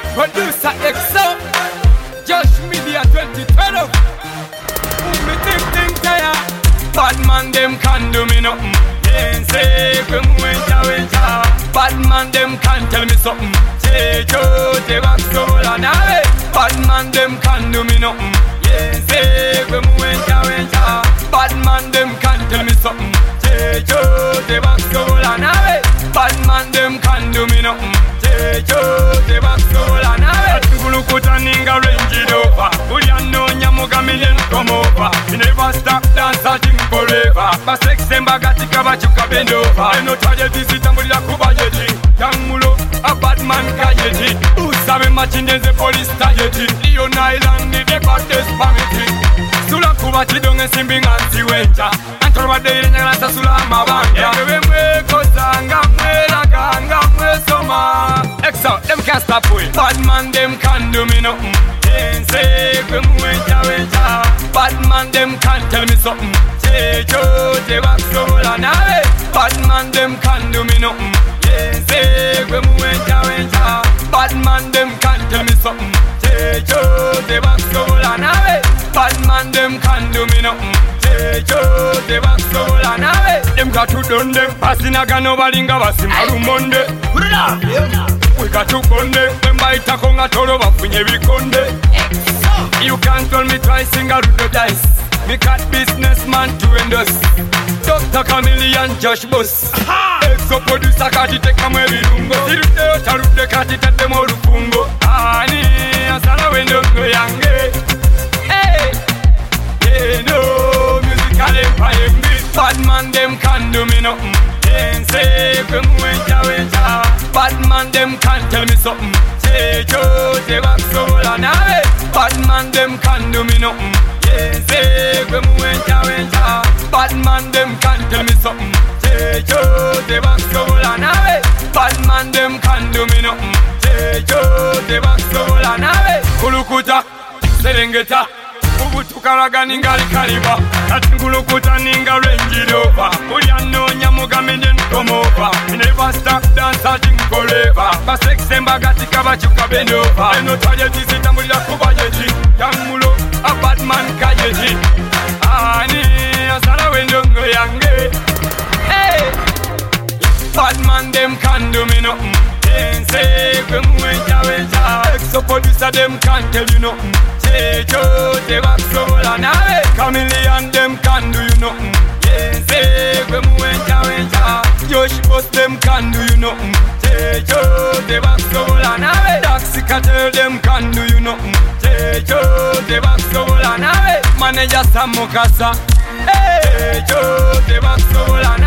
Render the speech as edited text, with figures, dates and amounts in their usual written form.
Producer XO, Josh Media 2012. Me think tire. Bad man them can do me nothing. Ain't say when winter. Bad man them can tell me something. Say Joe, they back so and I. Bad man them can do me nothing. Ain't say when winter. Bad man them can tell me something. Say Joe, they back so and I. Bad man them can do me nothing. Say Joe, they back so and I. Kulukuta ninga range it over. Uliano nyamuga million come over. You never stop dancing forever. But sex and bagatika bachuka bend over. I know try to visit and mulya kuba yeti. Young mulo, a bad man kayeti. Usame machine the police tayeti. Leon Island ni the baddest family. Sula kuba chidonge simbing anti-wencha. Antorwa de nyalata sula mabanda. Ewe mwe kozanga mwe laganga mwe soma. Exo, them can't stop with. Bad man them can do me nothing. Ain't say when winter. Bad man them can tell me something. Say Joe, they back so and I. Bad man them can do me nothing. Ain't say when winter. Bad man them can tell me something. Say Joe, they back so and I. Bad man them can do me nothing. Say Joe, they back so and I. Them got to done them. Passing a gun over linga basimaru monde. Put it up. We got to konde. When by takonga toro bafunye bikonde. You can't tell me twice, sing a root the dice. Me cat businessman to end us. Dr. Chameleon Josh Boss. Exo producer kati teka mwe birungo. Sirute o charute kati tete mo rufungo. Ani asala wendo yange. Hey, yeah no musical empire me. Bad man them can do me nothing. Ain't say when winter. Bad man them can tell me something. Say Joe, they back so and I. Bad man them can do me nothing. Ain't say when winter. Bad man them can tell me something. Say Joe, they back so and I. Bad man them can do me nothing. Say Joe, they back so and I. Kulukuta, Serengeta. Ubutukaraga ningali kaliba. Kulukuta ninga range it over. Uliano nyamuga million come over. You never stop dancing forever. But sex and bagatika bachuka bend over. I know try to visit and mulya kuba yeti. Young mulo, a bad man kayeti. Ani asala wendongo yange. Hey, bad man them can do me nothing. Ain't say when winter. Exo producer them can't tell you nothing. Say Joe, they back so and I. Chameleon them can do you nothing. Ain't say when winter. Josh Boss them can do you nothing. Say Joe, they back so and I. Taxi Cartel them can do you nothing. Say Joe, they back so and I. Manager Sam Mukasa. Hey Joe, they back so and